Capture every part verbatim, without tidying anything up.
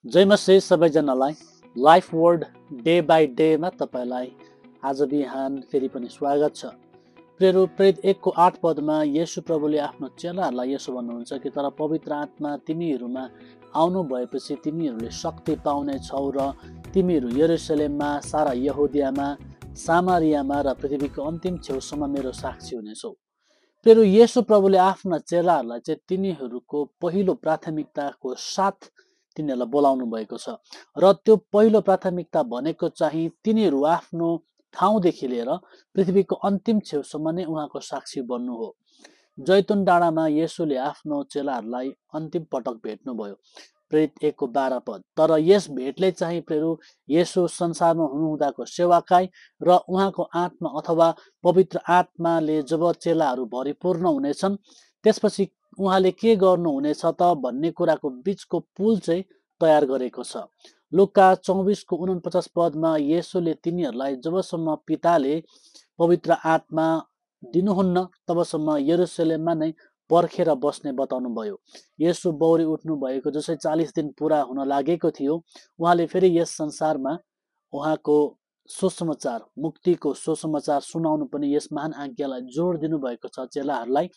जय मसिह सबैजनालाई life word day by डेमा तपाईलाई आज बिहान फेरि पनि स्वागत छ। प्रेरित प्रेरित एकको आठ पदमा येशू प्रभुले आफ्नो चेलाहरूलाई यसो भन्नुहुन्छ कि तर पवित्र आत्मा तिमीहरूमा आउनु भएपछि तिमीहरूले शक्ति पाउने छौ र तिमीहरू यरुशलेममा, सारा यहुदियामा, सामरियामा र पृथ्वीको अन्तिम छेउसम्म मेरो साक्षी हुनेछौ। प्रेरित येशू प्रभुले आफ्ना चेलाहरूलाई चाहिँ तिनीहरूको पहिलो प्राथमिकताको साथ तिनीहरूलाई बोलाउनु भएको छ र त्यो पहिलो प्राथमिकता भनेको चाहिँ तिनीहरू आफ्नो ठाउँदेखि लिएर पृथ्वीको अन्तिम छेउसम्म नै उहाँको साक्षी बन्नु हो। जैतुन डाँडामा येशूले आफ्नो चेलाहरूलाई अन्तिम पटक भेट्नुभयो। प्रेरित एकको बाह्र पद। तर यस भेटले चाहिँ प्रेरित येशू संसारमा हुनुहुँदाको सेवाकाई र उहाँको आत्मा अथवा पवित्र आत्माले जब चेलाहरू भरिपूर्ण हुनेछन् त्यसपछि उहाँले के गर्नुहुनेछ त भन्ने कुराको बीचको पुल चाहिँ तयार गरेको छ। लुका चौबिसको उनपचास पदमा येशूले तिनीहरूलाई जबसम्म पिताले पवित्र आत्मा दिनुहुन्न तबसम्म यरुशलेममा नै पर्खेर बस्ने बताउनु भयो। येशू बौरी उठ्नु भएको जसै चालिस दिन पुरा हुन लागेको थियो, उहाँले फेरि यस संसारमा उहाँको सुसमाचार मुक्तिको सुसमाचार सुनाउनु पनि यस महान आज्ञालाई जोड दिनुभएको छ चेलाहरूलाई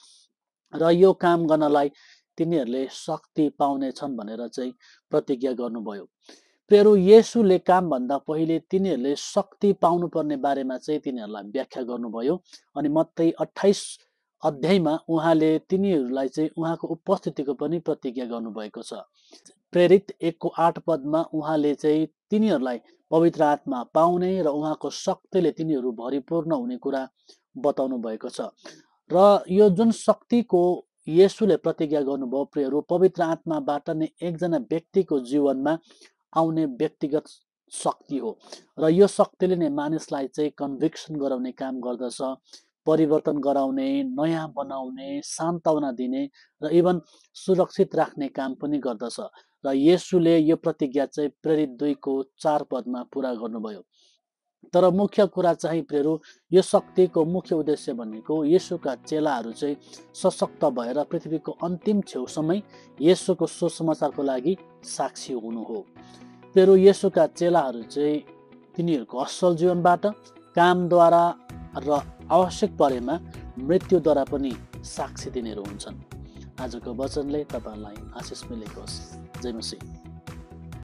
र यो काम गर्नलाई तिनीहरूले शक्ति पाउने छन् भनेर चाहिँ प्रतिज्ञा गर्नुभयो। प्रेरित येशूले काम भन्दा पहिले तिनीहरूले शक्ति पाउनुपर्ने बारेमा चाहिँ तिनीहरूलाई व्याख्या गर्नुभयो अनि मत्ती अट्ठाइस अध्यायमा उहाँले तिनीहरूलाई चाहिँ उहाँको उपस्थितिको पनि प्रतिज्ञा गर्नुभएको छ। प्रेरित एकको आठ पदमा उहाँले चाहिँ तिनीहरूलाई पवित्र आत्मा पाउने र उहाँको शक्तिले तिनीहरू भरिपूर्ण हुने कुरा बताउनु भएको छ र यो जुन शक्तिको येशूले प्रतिज्ञा गर्नुभयो प्रियहरू पवित्र आत्माबाट नै एकजना व्यक्तिको जीवनमा आउने व्यक्तिगत शक्ति हो र यो शक्तिले नै मानिसलाई चाहिँ कन्भिक्सन गराउने काम गर्दछ, परिवर्तन गराउने, नयाँ बनाउने, सान्त्वना दिने र इभन सुरक्षित राख्ने काम पनि गर्दछ र येशूले यो प्रतिज्ञा चाहिँ प्रेरित दुईको चार पदमा पुरा गर्नुभयो। तर मुख्य कुरा चाहिँ प्रेरित यो शक्तिको मुख्य उद्देश्य भनेको येशूका चेलाहरू चाहिँ सशक्त भएर पृथ्वीको अन्तिम छेउसम्मै येशूको सुसमाचारको लागि साक्षी हुनु हो। प्रेरित येशूका चेलाहरू चाहिँ तिनीहरूको असल जीवनबाट, कामद्वारा र आवश्यक परेमा मृत्युद्वारा पनि साक्षी दिनेहरू हुन्छन्। आजको वचनले तपाईलाई आशिष मिलेको होस्। जय मसीह।